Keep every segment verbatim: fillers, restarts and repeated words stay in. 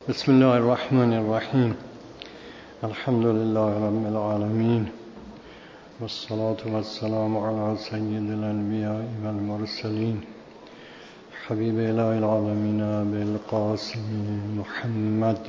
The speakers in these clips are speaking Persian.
بسم الله الرحمن الرحیم. الحمد لله رب العالمین والصلاة والسلام على سید الانبیاء والمرسلین حبیب اله العالمین بالقاسم محمد.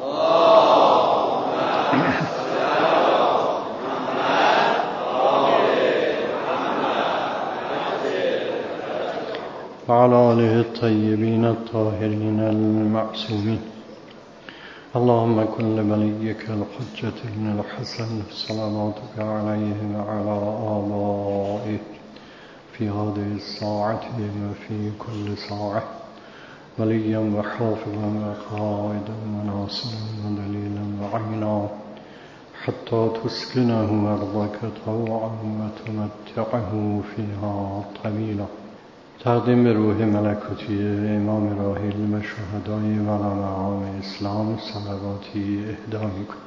وعلى آله الطيبين الطاهرين المعصومين. اللهم كن لوليك الحجة بن الحسن صلواتك عليه وعلى آبائه في هذه الساعة وفي كل ساعة وليا وحافظا وقائدا وناصرا ودليلا وعينا حتى تسكنه أرضك طوعا وتمتعه فيها طويلا. تقدیم به روح ملکوتی امام راحل و شهدای و علماء اسلام صلواتی اهدا می‌کنم.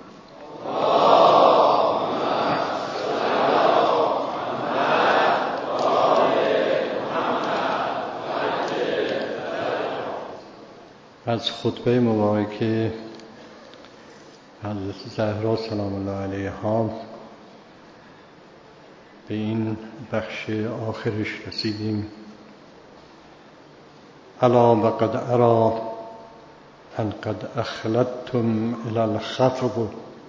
از خطبه مبارکه حضرت زهرا سلام الله علیها به این بخش آخرش رسیدیم. الا وقد ارى ان قد اخلدتم الى الخفض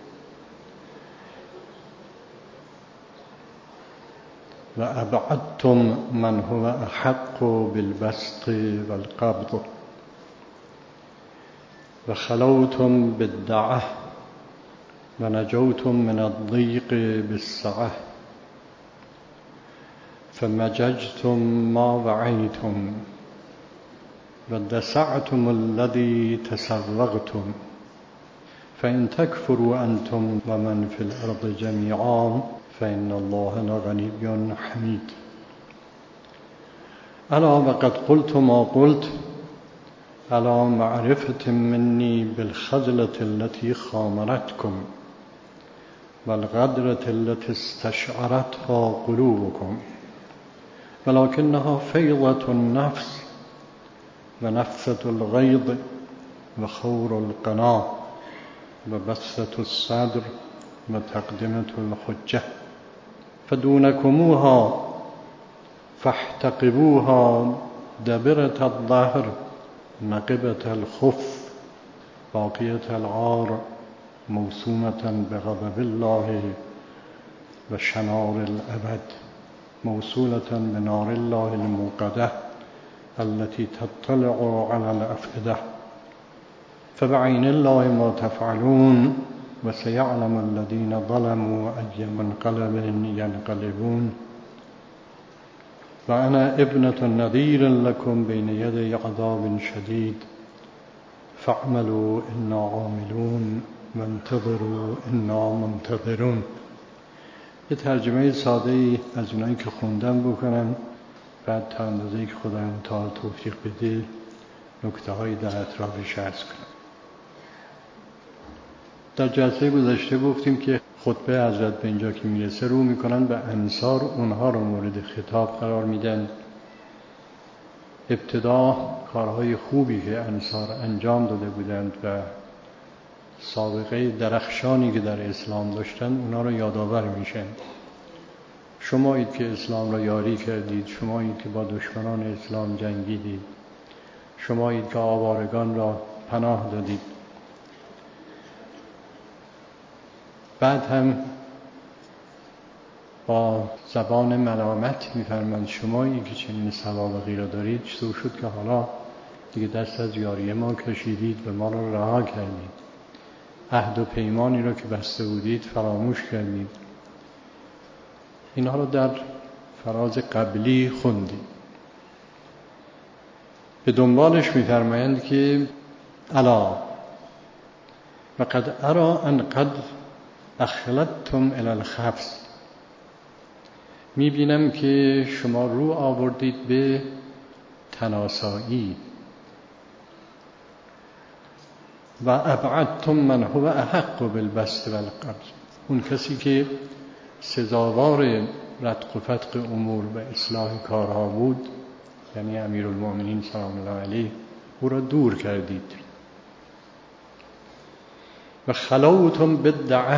و ابعدتم من هو احق بالبسط والقبض و خلوتم بالدعه و نجوتم من الضيق بالسعه فمججتم ما وعيتم و دسعتم الذي تسرغتم فإن تكفروا أنتم ومن في الأرض جميعا فإن الله لغني حميد. ألا وقد قلت ما قلت على معرفة مني بالخجلة التي خامرتكم والغدرة التي استشعرتها قلوبكم ولكنها فيضة النفس ونفثة الغيظ وخور القناة وبسطة الصدر وتقدمة الحجة فدونكموها فاحتقبوها دبرة الظهر نقبة الخف باقية العار موسومة بغضب الله وشنار الأبد موصولة بنار الله الموقدة التي تطلع على الأفئدة فبعين الله ما تفعلون وسيعلم الذين ظلموا أي منقلب ينقلبون. وأنا ابنة نذير لكم بين يدي عذاب شديد فاعملوا إنا عاملون وانتظروا إنا منتظرون. یه ترجمه ساده‌ای از اونایی که خوندم بکنم، بعد تا اندازه‌ای که خداوند تعالی توفیق بده نکته‌هایی در اطرافش عرض کنم. در جلسه گذشته گفتیم که خطبه حضرت به اینجا که میرسه رو میکنن به انصار، اونها رو مورد خطاب قرار میدن. ابتدا کارهای خوبی که انصار انجام داده بودند و سابقه درخشانی که در اسلام داشتن اونا رو یادآور میشن. شمایید که اسلام را یاری کردید، شمایید که با دشمنان اسلام جنگیدید، شمایید که آوارگان را پناه دادید. بعد هم با زبان ملامت میفرمند شمایی که چنین سوابقی را دارید، چطور شد که حالا دیگه دست از یاری ما کشیدید و ما را رها کردید، عهد و پیمانی را که بسته بودید فراموش کردید. اینها رو در فراز قبلی خوندیم. به دنبالش می‌فرمایند که الا وقد ارى ان قد اخلدتم الى الخفض، می‌بینم که شما رو آوردید به تناسایی و ابعدتم من هو احق بالبسط والقبض، اون کسی که سزاوار رتق و فتق امور و اصلاح کارها بود، یعنی امیرالمؤمنین سلام الله علیه، او را دور کردید. و خلوتم بالدعه،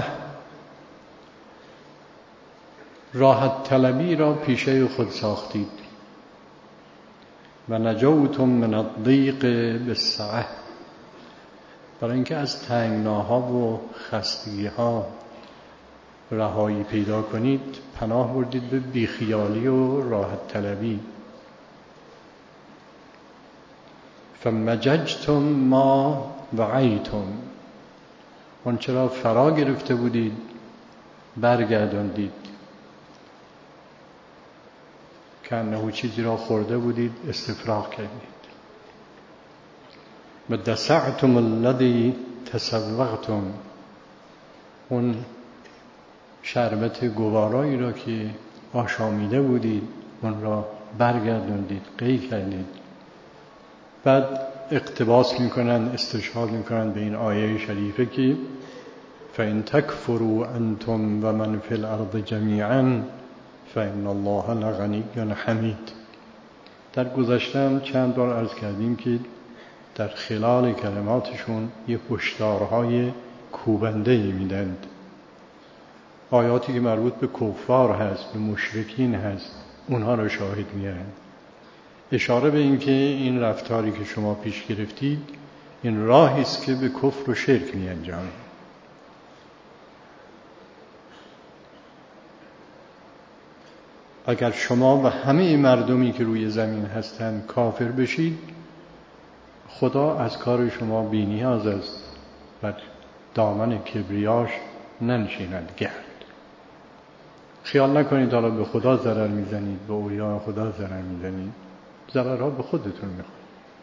راحت طلبی را پیشه خود ساختید. و نجوتم من الضیق بالسعه، برای اینکه از تنگناها و خستگیها رهایی پیدا کنید پناه بردید به بیخیالی و راحت طلبی. فمججتم ما وعیتم، اون چرا فرا گرفته بودید برگرداندید، که انه چیزی را خورده بودید استفراغ کردید. و دسعتم الذی تسوقتم، اون شربت گوارایی را که آشامیده بودید اون را برگرداندید، قی کردید. بعد اقتباس میکنن، استشهاد میکنن به این آیه شریفه که فَإِن تَكْفُرُوا أَنْتُمْ وَمَنْ فِي الْأَرْضِ جَمِيعًا فَإِنَّ اللَّهَ لَغَنِيٌّ حَمِيدٌ. در گذشتم چند بار عرض کردیم که در خلال کلماتشون یه هشدارهای کوبنده‌ای میدند. آیاتی که مربوط به کفار هست، به مشرکین هست، اونها رو شاهد میارن. اشاره به این که این رفتاری که شما پیش گرفتید این راهی است که به کفر و شرک میانجامه. اگر شما و همه مردمی که روی زمین هستند کافر بشید، خدا از کار شما بی نیاز است و دامن کبریاش ننشیند گرد. خیال نکنید حالا به خدا ضرر میزنید، به اولیاء خدا ضرر میزنید، ضررها به خودتون میخواد.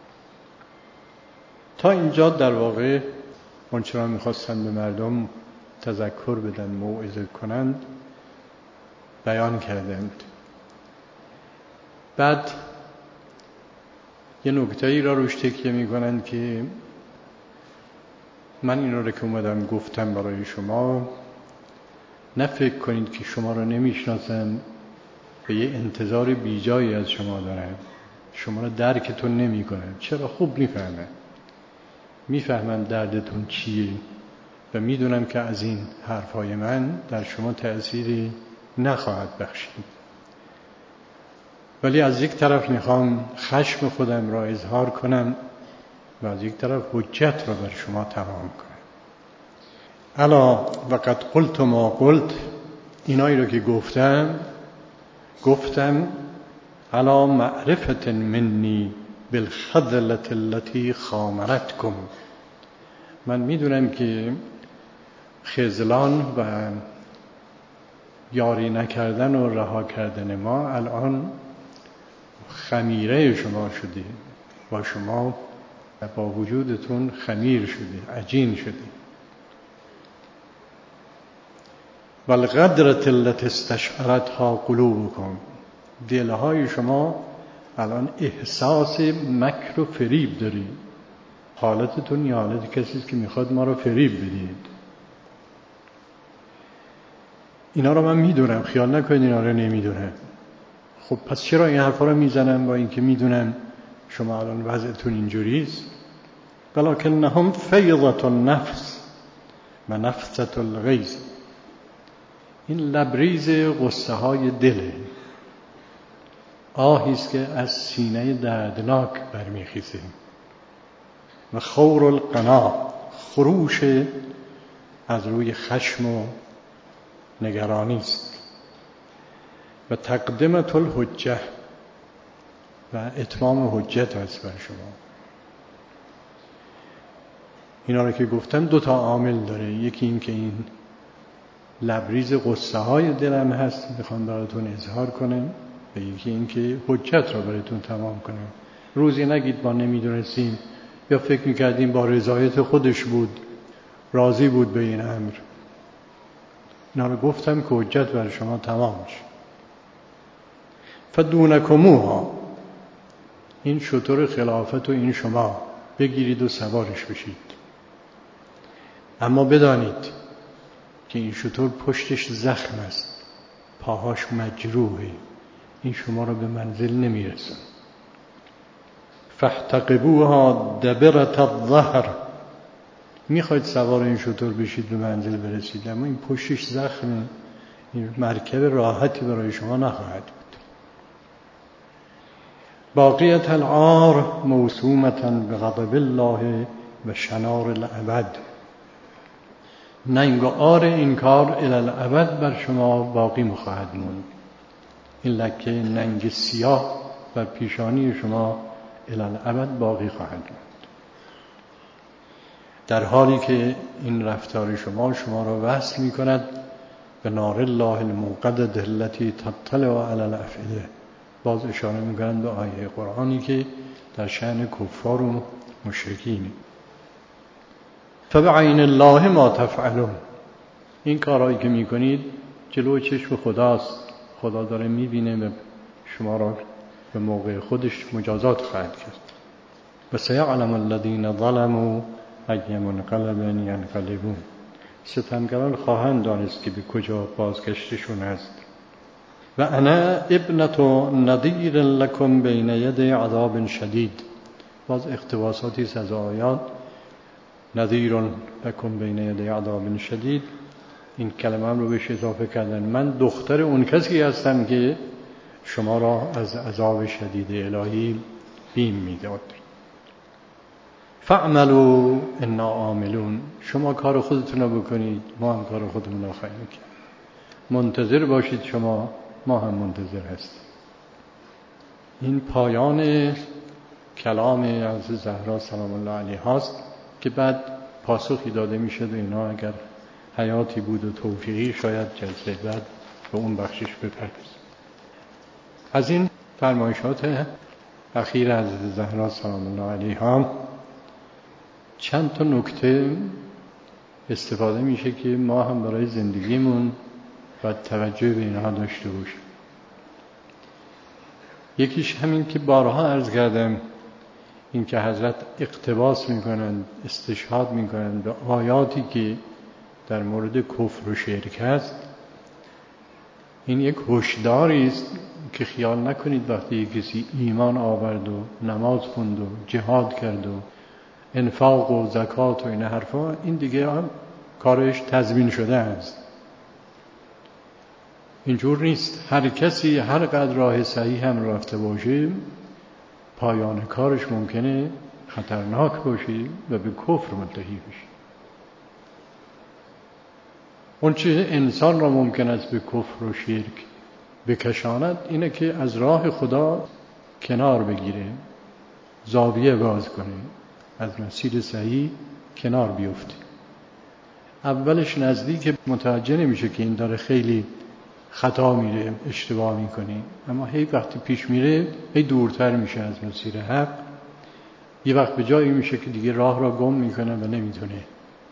تا اینجا در واقع اونچنان میخواستن به مردم تذکر بدن، موعظه کنند، بیان کردند. بعد یه نکته‌ای را روش تکیه میکنند که من این رو که اومدم گفتم برای شما، نه فکر کنید که شما رو نمیشناسن و یه انتظار بیجایی از شما دارن، شما رو درکتون نمی کنن. چرا؟ خوب میفهمن میفهمن دردتون چیه و میدونم که از این حرفای من در شما تأثیری نخواهد بخشید. ولی از یک طرف میخوام خشم خودم را اظهار کنم و از یک طرف حجت را بر شما تمام کنم. الا وقد قلت ما قلت، اینایی رو که گفتم گفتم علی معرفت منی بالخذلة التي خامرتكم، من میدونم که خذلان و یاری نکردن و رها کردن ما الان خمیره شما شده، با شما با وجودتون خمیر شده، عجین شده. والغدرة التي استشعرتها قلوبكم، دلهای شما الان احساس مکر و فریب دارید. حالتتون یه حالت کسی که میخواد ما رو فریب بدید. اینا رو من میدونم، خیال نکنید اینا رو نمیدونم. خب پس چرا این حرفا رو میزنم با اینکه میدونم شما الان وضعتون اینجوریست؟ ولکنهم فیضة النفس و نفثة الغیظ، این لبریز غصه های دله، آهیست که از سینه دردناک برمیخیزه. و خور القنا، خروش از روی خشم و نگرانی است. و تقدمت الحجه، و اتمام حجت است بر شما. اینا رو که گفتم دو تا عامل داره، یکی این که این لبریز قصه های دلم هست میخوام براتون اظهار کنم، و یکی این که حجت را براتون تمام کنم. روزی نگید ما نمیدونستیم یا فکر میکردیم با رضایت خودش بود، راضی بود به این امر. اینا رو گفتم که حجت بر شما تمام شد. فدونکموها، این شتر خلافت و این شما بگیرید و سوارش بشید. اما بدانید که این شتر پشتش زخم است، پاهاش مجروحه، این شما رو به منزل نمیرسن. فاحتقبوها دبرة الظهر میخواید سوار این شتر بشید به منزل برسید، اما این پشتش زخمه، این مرکب راحتی برای شما نخواهد بود. باقیت العار موسومتا بغضب الله و شنار الابد. ننگ و عار این کار الی الابد بر شما باقی می‌خواهد موند. این لکه ننگ سیاه بر پیشانی شما الی الابد باقی خواهد موند، در حالی که این رفتار شما شما را وصل می‌کند به نار الله الموقدة التي تطلع علی الافئده. باز اشاره می‌کنند به آیه قرآنی که در شأن کفار و مشرکین. فبعین الله ما تفعلون. این کارهایی که میکنید جلو چشم خداست، خدا داره میبینه و شما را به موقع خودش مجازات خواهد کرد. و سیعلم الذین ظلموا ای منقلب ینقلبون. ستمگران خواهند دانست که به کجا بازگشتشون است. و انا ابنة نذیر لکم بین یدی عذاب شدید. باز اقتباساتی از آیات نذیر لکم بین یدی عذاب شدید، این کلمه هم رو بهش اضافه کردن. من دختر اون کسی هستم که شما را از عذاب شدید الهی بیم میداد. فاعملوا انا عاملون. شما کار خودتون رو بکنید، ما هم کار خودمون رو خواهیم کرد. منتظر باشید، شما ما هم منتظر هستیم. این پایان کلام از زهرا سلام الله علیها است که بعد پاسخی داده میشد و اینا اگر حیاتی بود و توفیقی شاید جلسه بعد به اون بخشش بپردازیم. از این فرمایشات اخیر از زهرا سلام الله علیها چند تا نکته استفاده میشه که ما هم برای زندگیمون باید توجه به اینها داشته باشیم. یکیش همین که بارها عرض کردم، این که حضرت اقتباس میکنند، استشهاد میکنند به آیاتی که در مورد کفر و شرک هست. این یک هشداری است که خیال نکنید وقتی کسی ایمان آورد و نماز خوند و جهاد کرد و انفاق و زکات و این حرفا، این دیگه هم کارش تضمین شده است. اینجور نیست. هر کسی هر قدر راه صحیح هم رفته باشه، پایان کارش ممکنه خطرناک باشه و به کفر منتهی بشه. اون چیز انسان را ممکن است به کفر و شرک بکشاند اینه که از راه خدا کنار بگیره، زاویه باز کنه، از مسیر صحیح کنار بیفته. اولش نزدیک متوجه نمیشه که این داره خیلی خطا میره، اشتباه میکنه، اما هی وقتی پیش میره هی دورتر میشه از مسیر حق. یه وقت به جایی میشه که دیگه راه را گم میکنه و نمیتونه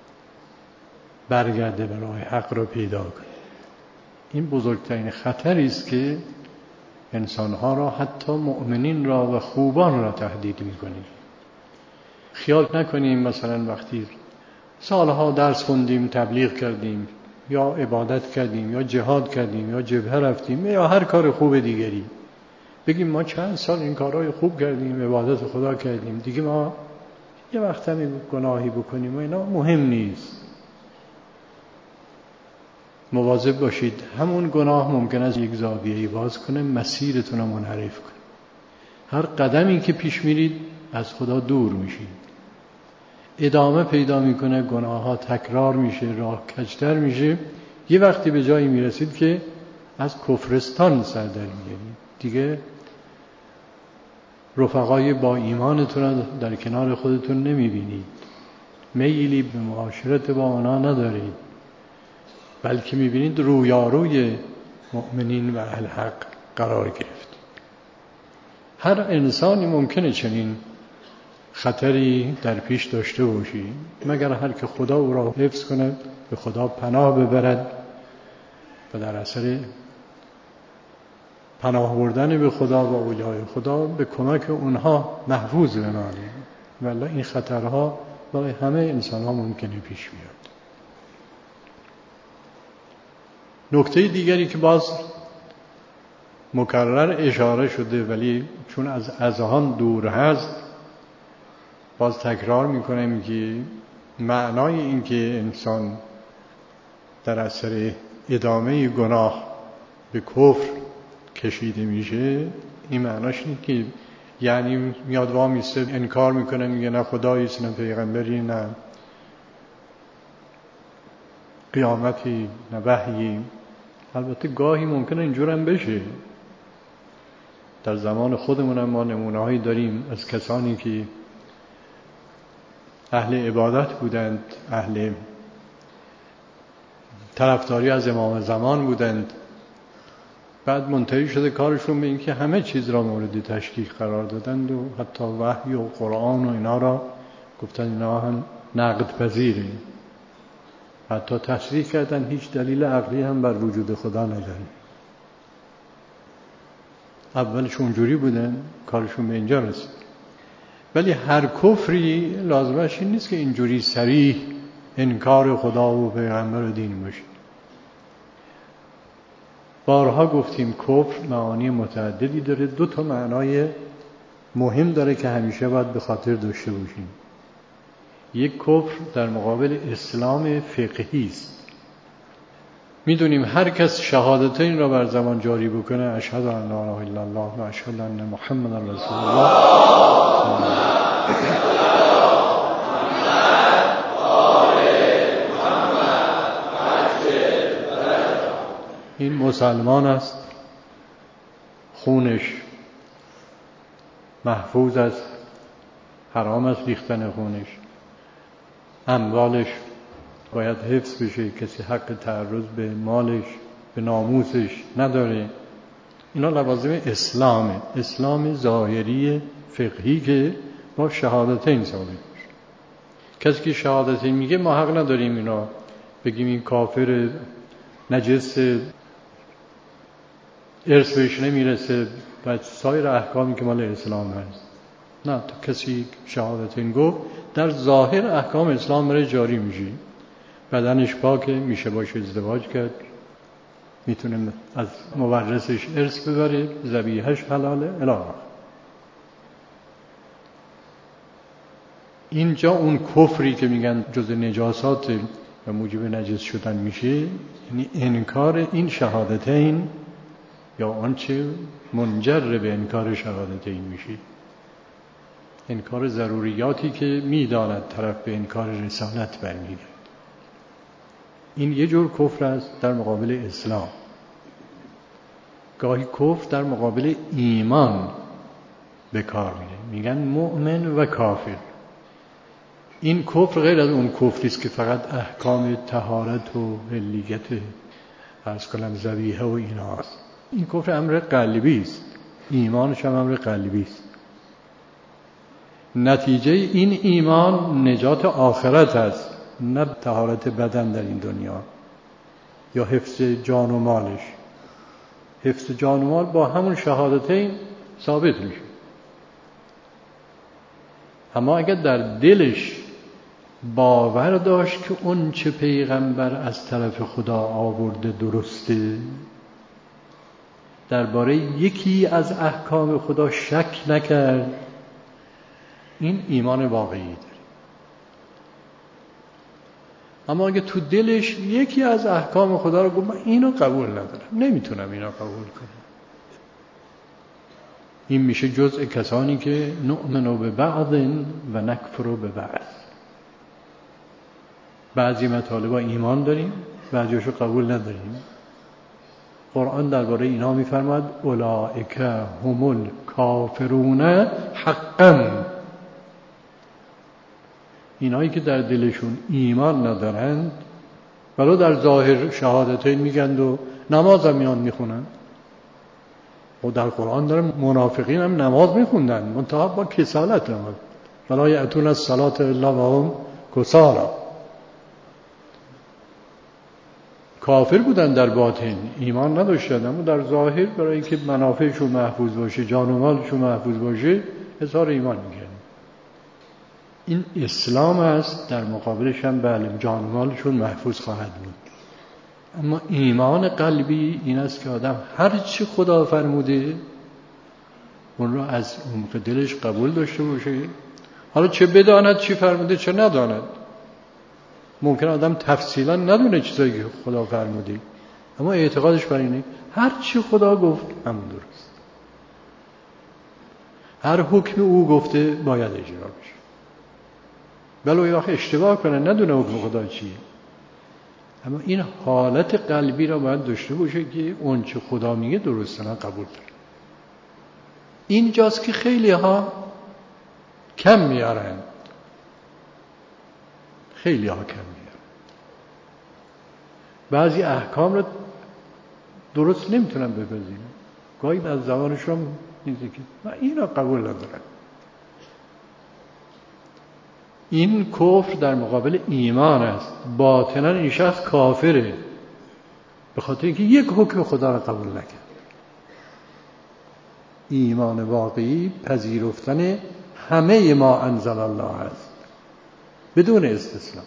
برگرده و راه حق را پیدا کنه. این بزرگترین خطری است که انسانها را، حتی مؤمنین را و خوبان را تهدید میکنه. خیال نکنیم مثلا وقتی سالها درس خوندیم، تبلیغ کردیم یا عبادت کردیم یا جهاد کردیم یا جبهه رفتیم یا هر کار خوب دیگری، بگیم ما چند سال این کارهای خوب کردیم، عبادت خدا کردیم، دیگه ما یه وقت هم گناهی بکنیم و اینا مهم نیست. مواظب باشید، همون گناه ممکن است یک زاویه‌ای باز کنه، مسیرتون رو منحرف کنه. هر قدمی که پیش میرید از خدا دور میشید، ادامه پیدا میکنه، گناه ها تکرار میشه، راه کجتر میشه. یه وقتی به جایی میرسید که از کفرستان سر در میارید، دیگه رفقای با ایمانتون رو در کنار خودتون نمیبینید، میلی به معاشرت با اونا ندارید، بلکه میبینید رویاروی مؤمنین و اهل حق قرار گرفت. هر انسانی ممکنه چنین خطری در پیش داشته باشی، مگر هر که خدا او را حفظ کنه، به خدا پناه ببرد و در اثر پناه بردن به خدا و اولیای خدا به کمک اونها محفوظ بمانه. ولی این خطرها برای همه انسان ها ممکنه پیش بیاد. نکته دیگری که باز مکرر اشاره شده ولی چون از اذهان دور هست باز تکرار میکنم که معنای این که انسان در اثر ادامه گناه به کفر کشیده میشه، این معناش اینه که یعنی میاد وامیسته انکار میکنه، میگه نه خداییست نه پیغمبری نه قیامتی نه وحیی. البته گاهی ممکنه اینجور هم بشه. در زمان خودمون هم ما نمونه هایی داریم از کسانی که اهل عبادت بودند، اهل طرفداری از امام زمان بودند، بعد منتهی شده کارشون به این که همه چیز را مورد تشکیک قرار دادند و حتی وحی و قرآن و اینا را گفتن اینا هم نقد پذیره. حتی تصریح کردن هیچ دلیل عقلی هم بر وجود خدا نداره. اولش اونجوری بودن، کارشون به اینجا رسید. ولی هر کفری لازمش این نیست که اینجوری صریح انکار خدا و پیغمبر و دین باشه. بارها گفتیم کفر معانی متعددی داره. دو تا معنای مهم داره که همیشه باید به خاطر داشته باشیم. یک کفر در مقابل اسلام فقهی است. میدونیم هر کس شهادتین را بر زبان جاری بکنه، اشهد ان لا اله الا الله و اشهد ان محمد رسول الله، این مسلمان است، خونش محفوظ است، حرام است ریختن خونش، اموالش باید حفظ بشه، کسی حق تعرض به مالش به ناموسش نداره. اینا لوازم اسلامه، اسلام ظاهری فقهی که با شهادتین ثابت میشه. کسی که شهادتین میگه ما حق نداریم اینا بگیم این کافر، نجس، ارث بهش نمیرسه و سایر احکامی که مال اسلام هست. نه، تا کسی شهادتین گفت در ظاهر احکام اسلام برای جاری میشه. بدنش پاکه، میشه باش ازدواج کرد، میتونه از مورثش ارث ببره، ذبیحه‌اش حلاله الی آخر. اینجا اون کفری که میگن جز نجاسات و موجب نجس شدن میشه، یعنی انکار این شهادتین یا آنچه منجر به انکار شهادتین میشه، انکار ضروریاتی که میداند طرف به انکار رسالت برمیگرد. این یه جور کفر است در مقابل اسلام. گاهی کفر در مقابل ایمان به کار میره، میگن مؤمن و کافر. این کفر غیر از اون کفری است که فقط احکام طهارت و حلیت عرض کنم ذبیحه و اینا است. این کفر امر قلبی است، ایمانش هم امر قلبی است. نتیجه این ایمان نجات آخرت است، نه طهارت بدن در این دنیا یا حفظ جان و مالش. حفظ جان و مال با همون شهادتین ثابت میشه. اما اگر در دلش باور داشت که اون چه پیغمبر از طرف خدا آورده درسته، درباره یکی از احکام خدا شک نکرد، این ایمان واقعی داره. اما اگه تو دلش یکی از احکام خدا رو گفت من اینو قبول ندارم، نمیتونم اینو قبول کنم، این میشه جزء کسانی که نؤمن به بعض و نکفر به بعض. بعضی مطالب ایمان داریم، بعضیشو قبول نداریم. قرآن درباره اینا میفرماد اولئک هم الکافرون حقا. اینایی که در دلشون ایمان ندارند ولو در ظاهر شهادتین میگند و نماز هم میان میخونن، و در قرآن داره منافقین هم نماز میخوندن منتها با کسالت نماز، ولا یأتون الصلاة الا وهم کسالى. کافر بودن در باطن، ایمان نداشتن، اما در ظاهر برای اینکه منافعشون محفوظ باشه، جان و مالشون محفوظ باشه، اظهار ایمان میکنن. این اسلام است. در مقابلش هم بله جان و مالشون محفوظ خواهد بود. اما ایمان قلبی این است که آدم هر چی خدا فرموده اون رو از عمق دلش قبول داشته باشه، حالا چه بداند چی فرموده چه نداند. ممکن آدم تفصیلا ندونه چیزایی که خدا فرموده، اما اعتقادش بر اینه هر چی خدا گفت همون درست، هر حکم او گفته باید اجرا بشه. بله یه وقت اشتباه کنه ندونه حکم خدا چیه، اما این حالت قلبی را باید داشته باشه که اون چه خدا میگه درسته، من قبول دارم. اینجاست که خیلی ها کم میارن، خیلی ها کم میارن، بعضی احکام رو درست نمیتونن بپذیرن، گاهی از زبانشون میگه که من اینو قبول ندارم. این کفر در مقابل ایمان است. باطنا این شخص کافره به خاطر اینکه یک حکم خدا را قبول نکرد. ایمان واقعی پذیرفتن همه ما انزل الله است بدون استثناء.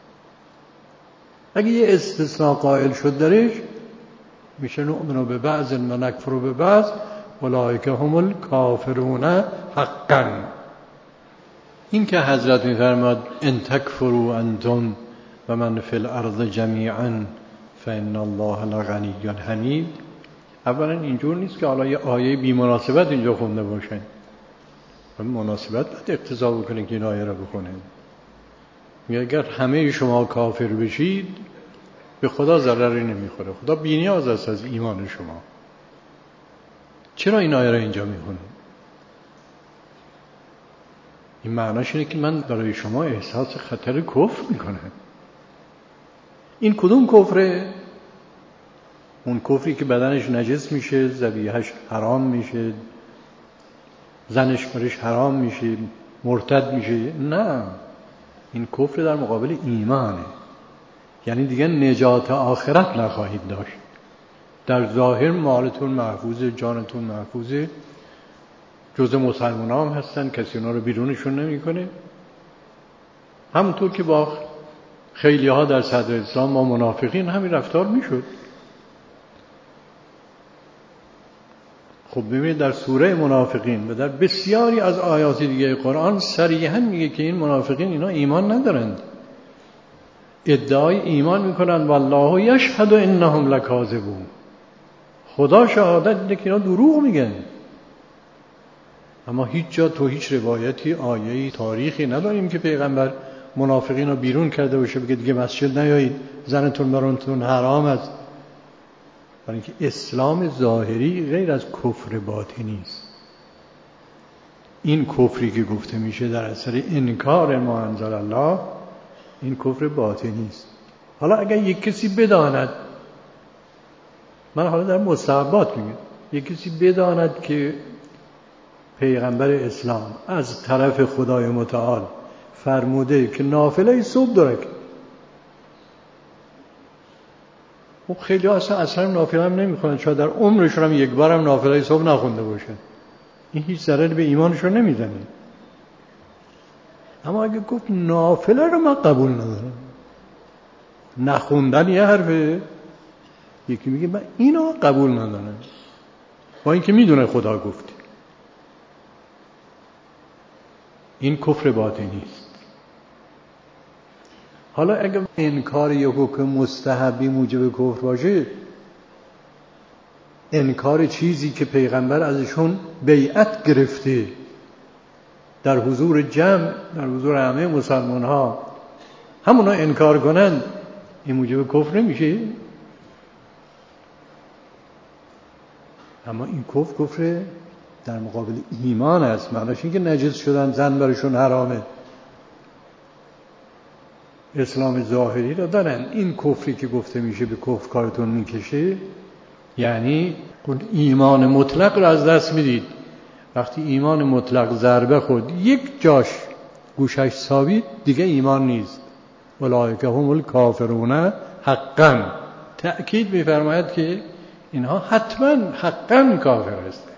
اگه یه استثناء قائل شد درش میشه نؤمن به بعض و نکفر به بعض، اولئک هم الکافرون حقا. این که حضرت می‌فرماد ان تکفروا انتم و من فی الارض جمیعا فان الله لغنی حمید، اولا اینجور نیست که حالا یه آیه بی مناسبت اینجا خونده باشه، مناسبت باید اقتضا بکنه که این آیه را بخونه. میگه اگر همه شما کافر بشید به خدا ضرری نمیخوره، خدا بی‌نیاز است از ایمان شما. چرا این آیه را اینجا میخونه؟ این معناش اینه که من برای شما احساس خطر کفر میکنم. این کدوم کفره؟ اون کفری که بدنش نجس میشه، ذبیحه‌اش حرام میشه، زنش برش حرام میشه، مرتد میشه؟ نه، این کفر در مقابل ایمانه. یعنی دیگه نجات آخرت نخواهید داشت. در ظاهر مالتون محفوظه، جانتون محفوظه، جزء مسلمان هم هستن، کسی اونا رو بیرونشون نمیکنه. همونطور که با خیلی ها در صدر اسلام با منافقین همین رفتار میشد. خب ببینید در سوره منافقین و در بسیاری از آیات دیگه قرآن صریحا میگه که این منافقین اینا ایمان ندارند، ادعای ایمان میکنند والله یشهد انهم لکاذبون، خدا شهادت میده که اینا دروغ میگن. اما هیچ جا تو هیچ روایتی، آیه‌ای، تاریخی نداریم که پیغمبر منافقین رو بیرون کرده باشه بگه دیگه مسجد نیایید، زنتون براتون حرام است. برای اینکه اسلام ظاهری غیر از کفر باطنی است. این کفری که گفته میشه در اثر انکار ما انزل الله، این کفر باطنی است. حالا اگر یک کسی بداند، من حالا در مستحبات میگم، یک کسی بداند که پیغمبر اسلام از طرف خدای متعال فرموده که نافله صبح داره، خب خیلی اصلا اصلا نافله هم نمیخونن، شاید در عمرشون هم یک بار هم نافله صبح نخونده باشه، این هیچ ضرری به ایمانشون نمیزنه. اما اگه گفت نافله رو من قبول ندارم، نخوندن یه حرفه، یکی میگه من اینو قبول ندارم با اینکه میدونه خدا گفته، این کفر باطنی است. حالا اگه انکار یک حکم مستحبی موجب کفر باشه، انکار چیزی که پیغمبر ازشون بیعت گرفته در حضور جمع، در حضور همه مسلمان ها، همونا انکار کنن، این موجب کفر نمیشه؟ اما این کفر کفر در مقابل ایمان است. معناش این که نجس شدن، زن برشون حرامه، اسلام ظاهری را دارن. این کفری که گفته میشه به کفر کارتون میکشه، یعنی ایمان مطلق را از دست میدید. وقتی ایمان مطلق ضربه خود یک جاش گوشش ثابت، دیگه ایمان نیست. اولئک هم الکافرون حقا. تأکید میفرماید که اینها حتما حقا کافر هستند.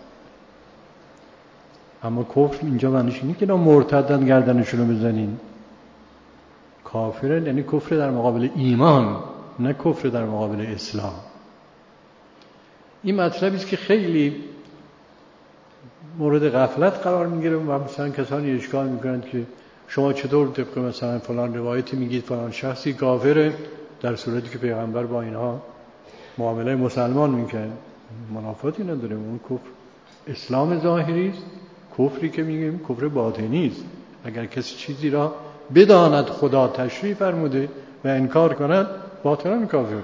اما کفر اینجا معنیش اینه که اینا مرتدن گردنشون رو بزنین. کافر یعنی کفر در مقابل ایمان، نه کفر در مقابل اسلام. این مطلبی است که خیلی مورد غفلت قرار میگیره و مثلا کسانی اشکال میکنند که شما چطور طبق مثلا فلان روایتی میگید فلان شخصی کافره، در صورتی که پیغمبر با اینها معامله مسلمان میکنه؟ منافاتی نداره. اون کفر اسلام ظاهری است، کفری که میگیم کفر باطنی است. اگر کسی چیزی را بداند خدا تشریع فرموده و انکار کند، باطنا کافره،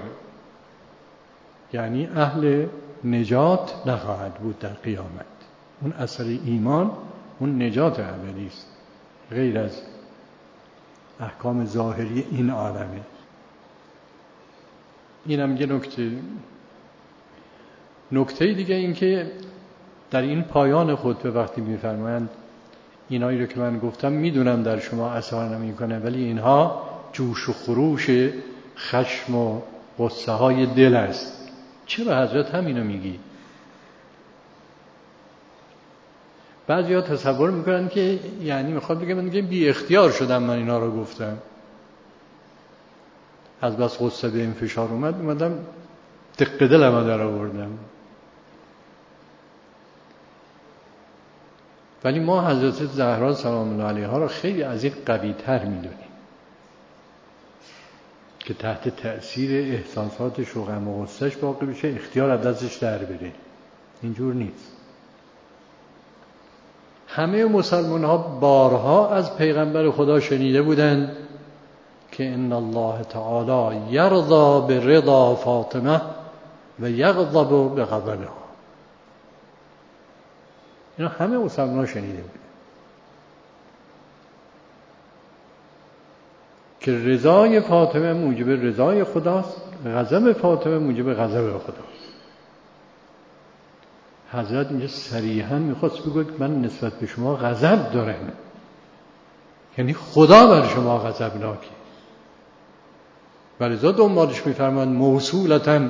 یعنی اهل نجات نخواهد بود در قیامت. اون اثر ایمان اون نجات ابدی است، غیر از احکام ظاهری این عالمه. اینم یه نکته. نکته دیگه این که در این پایان خطبه وقتی میفرمایند اینایی رو که من گفتم میدونم در شما اثر نمیکنه، ولی اینها جوش و خروش خشم و غصه های دل است. چرا حضرت همینو میگی؟ بعضیا تصور میکنن که یعنی میخواد بگه من بی اختیار شدم من اینا رو گفتم، از بس غصه به این فشار اومد اومدم دق دلم در آوردم. ولی ما حضرت زهرا سلام الله علیها را خیلی از این قوی تر میدونیم که تحت تأثیر احساساتش و غم و غصهش واقع بشه، اختیار از دستش در بره. اینجور نیست. همه مسلمان ها بارها از پیغمبر خدا شنیده بودند که ان الله تعالی یرضا برضا فاطمه و یغضب بغضبها. اینا همه مسلمان ها شنیده بودند که رضای فاطمه موجب رضای خداست، غضب فاطمه موجب غضب خداست. حضرت اینجا صریحا میخواست بگه من نسبت به شما غضب دارم، یعنی خدا بر شما غضبناکه. ولذا دنبالش میفرماند موصولتاً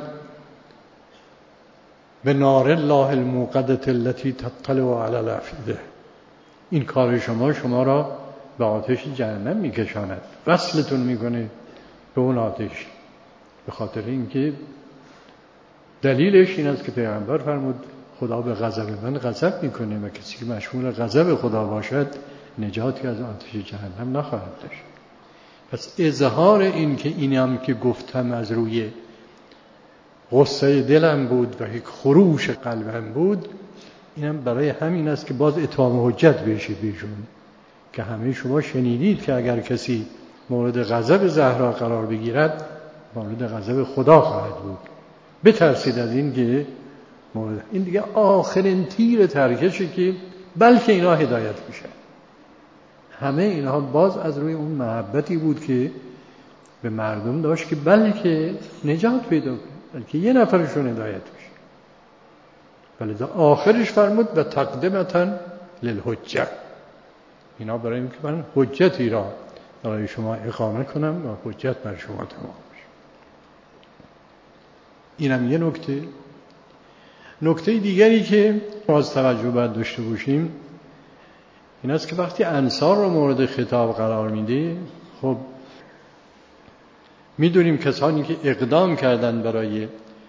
به نار الله الموقدة التي تطلع على الافئده. این کار شما شما را به آتش جهنم میکشاند، وصلتون میکنه به اون آتش. به خاطر اینکه دلیلش این است که پیغمبر فرمود خدا به غضب من غضب میکنه و کسی که مشمول غضب خدا باشد نجاتی از آتش جهنم نخواهد داشت. پس اظهار این که اینم که گفتم از روی غصه دلم بود و یک خروش قلبم بود، اینم برای همین است که باز اتمام حجت بشه بیشون که همه شما شنیدید که اگر کسی مورد غضب زهرا قرار بگیرد مورد غضب خدا خواهد بود. بترسید از این که مورد این دیگه آخرین تیر ترکشه که بلکه اینا هدایت میشن. همه اینها باز از روی اون محبتی بود که به مردم داشت که بلکه نجات پیدا کنه، بلکه یه نفرشون هدایت بشه. ولذا آخرش فرمود و تقدمتاً للحجه. اینا برای اینکه من حجتی را برای شما اقامه کنم و حجت بر شما تمام بشه. اینم یه نکته. نکته دیگری که باز توجه باید داشته باشیم این است که وقتی انصار رو مورد خطاب قرار میده، خب میدونیم کسانی که اقدام کردن برای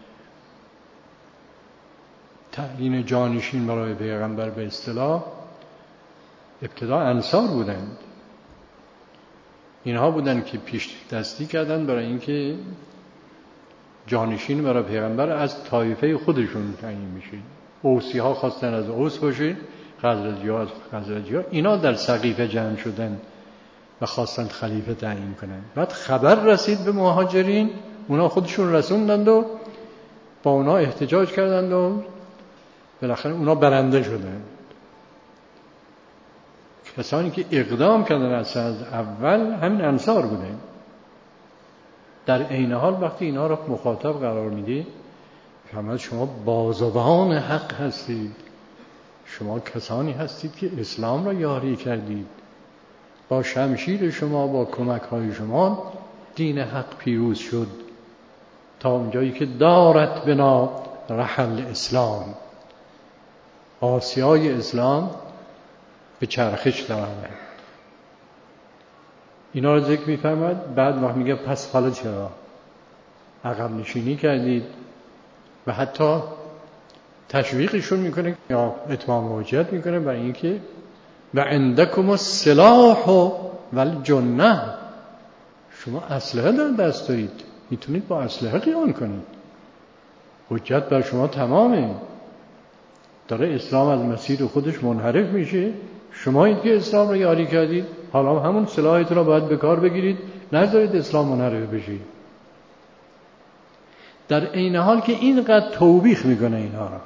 تعیین جانشین برای پیغمبر به اصطلاح ابتدا انصار بودند. اینها بودند که پیش دستی کردن برای اینکه جانشین برای پیغمبر از طایفه خودشون تعیین میشه. اوسی ها خواستن از اوس باشه، خزرجی ها از خزرجی ها. اینا در سقیفه جمع شدن و خواستند خلیفه تعیین کنن. بعد خبر رسید به مهاجرین، اونا خودشون رسوندند و با اونا احتجاج کردند و بالاخره اونا برنده شدند. کسانی که اقدام کردن از اول همین انصار بودند. در عین حال وقتی اینا را مخاطب قرار میده فرمود شما بازوان حق هستید، شما کسانی هستید که اسلام را یاری کردید، با شمشیر شما با کمک های شما دین حق پیروز شد تا اونجایی که دارت بنا رحل اسلام، آسیای اسلام به چرخش درآمد. اینا رو ذکر می‌فرماد. بعد وقت میگه پس حالا چرا عقب نشینی کردید و حتی تشویقشون میکنه یا اتمام حجت میکنه برای اینکه و عندکم السلاح و الجنه، شما اسلحه در دست دارید، میتونید با اسلحه قیام کنید، حجت بر شما تمامه. داره اسلام از مسیر خودش منحرف میشه، شمایید که اسلام رو یاری کردید، حالا همون سلاحتون رو باید به کار بگیرید، نذارید اسلام منحرف بشه. در عین حال که اینقدر توبیخ میکنه اینها را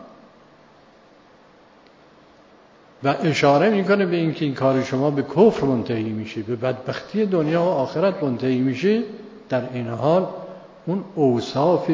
و اشاره میکنه به اینکه این کار شما به کفر منتهی میشه، به بدبختی دنیا و آخرت منتهی میشه، در این حال اون اوصاف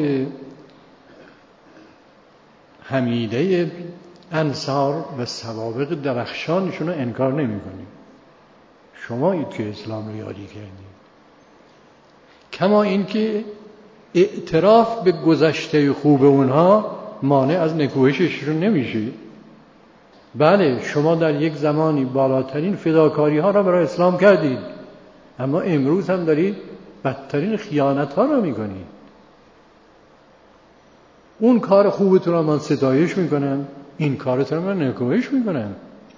حمیده انصار و سوابق درخشانشون رو انکار نمیکنیم. شمایید که اسلام رو یاری کردید. کما اینکه اعتراف به گذشته خوب اونها مانع از نکوهششون نمیشه. بله شما در یک زمانی بالاترین فداکاری ها را برای اسلام کردید، اما امروز هم دارید بدترین خیانت ها را میکنید. اون کار خوبتون را من ستایش میکنم، این کارتون را من نکوهش میکنم.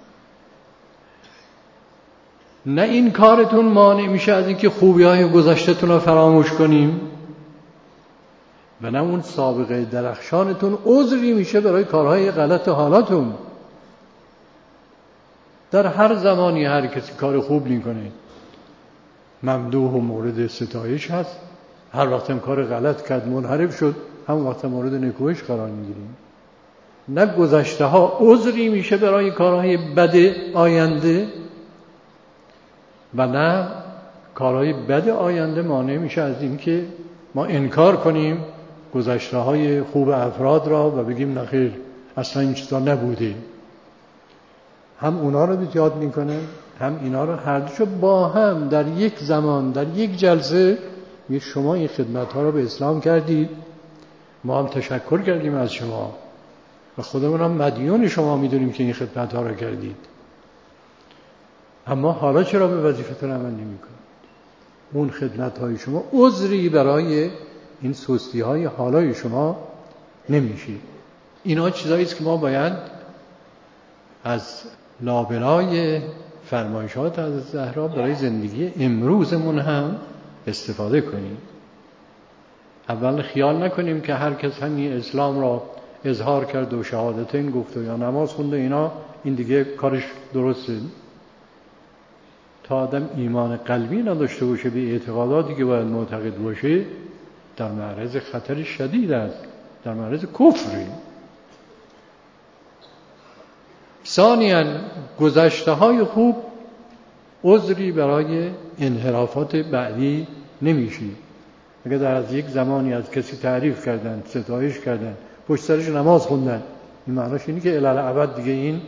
نه این کارتون مانع میشه از اینکه خوبی های گذشته‌تون را فراموش کنیم و نه اون سابقه درخشانتون عذری میشه برای کارهای غلط حالاتون. در هر زمانی هر کسی کار خوب میکنه ممدوح و مورد ستایش هست، هر وقت هم کار غلط کرد منحرف شد هم وقت مورد نکوهش قرار میگیریم. نه گذشته ها عذری میشه برای کارهای بد آینده و نه کارهای بد آینده مانع میشه از این که ما انکار کنیم گذشته های خوب افراد را و بگیم نخیر اصلا این چیزا نبوده. هم اونا رو بیاد میکنه هم اینا رو، هر دوشو با هم در یک زمان در یک جلسه میگه شما این خدمت ها رو به اسلام کردید، ما هم تشکر کردیم از شما و خودمون هم مدیون شما میدونیم که این خدمت ها رو کردید، اما حالا چرا به وظیفتون عمل نمیکنید؟ اون خدمت های شما عذری برای این سستی های حالای شما نمیشه. اینا چیزایی است که ما باید از لابلای فرمایشات از زهرا برای زندگی امروزمون هم استفاده کنیم. اول خیال نکنیم که هر کس همین اسلام را اظهار کرد و شهادتین گفت و یا نماز خونده اینا این دیگه کارش درسته. تا آدم ایمان قلبی نداشته باشه به اعتقاداتی که باید معتقد باشه در معرض خطر شدید است، در معرض کفری. ثانیاً گذشته های خوب عذری برای انحرافات بعدی نمیشه. اگر در از یک زمانی از کسی تعریف کردن، ستایش کردن، پشت سرش نماز خوندن، این معناش اینه که الالعبد دیگه این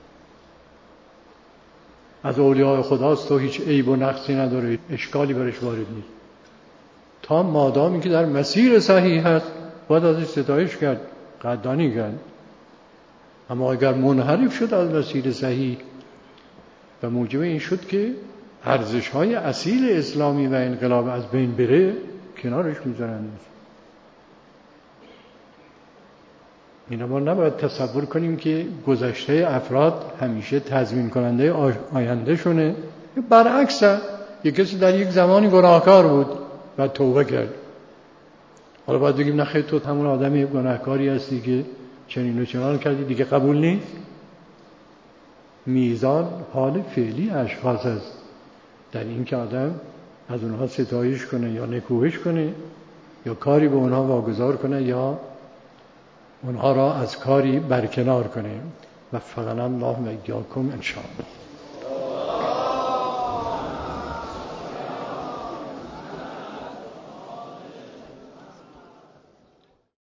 از اولیاء خداست و هیچ عیب و نقصی نداره، اشکالی برش وارد نیست. تا مادامی که در مسیر صحیح هست باید ازش ستایش کرد، قدردانی کرد. اما اگر منحرف شد از مسیر صحیح و موجب این شد که ارزش‌های اصیل اسلامی و انقلاب از بین بره، کنارش میذارن. اینا ما نباید تصور کنیم که گذشته افراد همیشه تضمین کننده آینده شونه. برعکس، یک کسی در یک زمانی گناهکار بود و توبه کرد، حالا باید بگیم نخیر تو همون آدمی گناهکاری هستی که چنین و چنان کردی دیگه قبول نیست. میزان حال فعلی اشخاص است در این که آدم از اونها ستایش کنه یا نکوهش کنه یا کاری به اونها واگذار کنه یا اونها را از کاری برکنار کنه. وفقنا الله و ایاکم ان شاء الله.